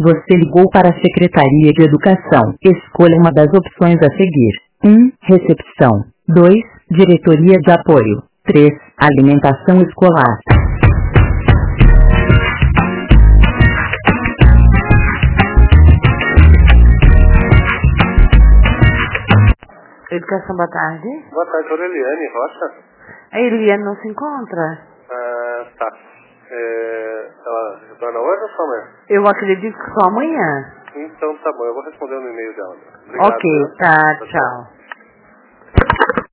Você ligou para a Secretaria de Educação. Escolha uma das opções a seguir. 1. Recepção. 2. Diretoria de Apoio. 3. Alimentação escolar. Educação, boa tarde. Boa tarde, Aureliane Rocha. A Eliane não se encontra? Tá. Ela retorna hoje ou só amanhã? Eu acredito que só amanhã. Então tá bom, eu vou responder no e-mail dela. Obrigado. Ok, tá, tchau.